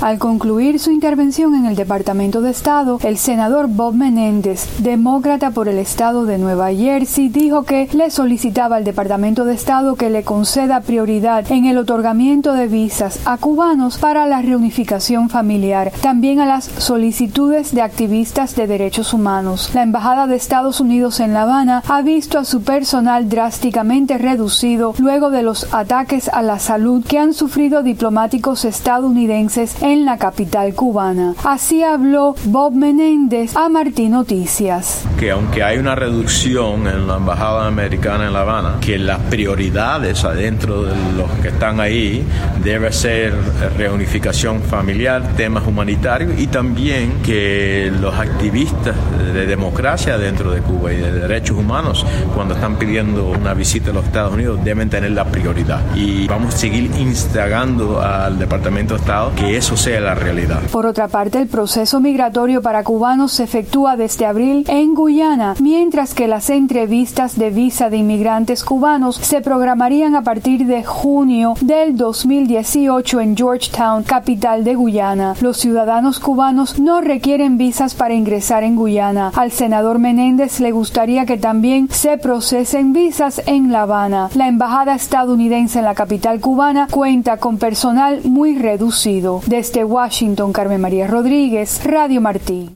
Al concluir su intervención en el Departamento de Estado, el senador Bob Menéndez, demócrata por el estado de Nueva Jersey, dijo que le solicitaba al Departamento de Estado que le conceda prioridad en el otorgamiento de visas a cubanos para la reunificación familiar, también a las solicitudes de activistas de derechos humanos. La Embajada de Estados Unidos en La Habana ha visto a su personal drásticamente reducido luego de los ataques a la salud que han sufrido diplomáticos estadounidenses en la capital cubana. Así habló Bob Menéndez a Martín Noticias. Que aunque hay una reducción en la Embajada Americana en La Habana, que las prioridades adentro de los que están ahí debe ser reunificación familiar, temas humanitarios y también que los activistas de democracia dentro de Cuba y de derechos humanos, cuando están pidiendo una visita a los Estados Unidos, deben tener la prioridad. Y vamos a seguir instigando al Departamento de Estado que eso sea la realidad. Por otra parte, el proceso migratorio para cubanos se efectúa desde abril en Guyana, mientras que las entrevistas de visa de inmigrantes cubanos se programarían a partir de junio del 2018 en Georgetown, capital de Guyana. Los ciudadanos cubanos no requieren visas para ingresar en Guyana. Al senador Menéndez le gustaría que también se procesen visas en La Habana. La embajada estadounidense en la capital cubana cuenta con personal muy reducido. Desde Washington, Carmen María Rodríguez, Radio Martí.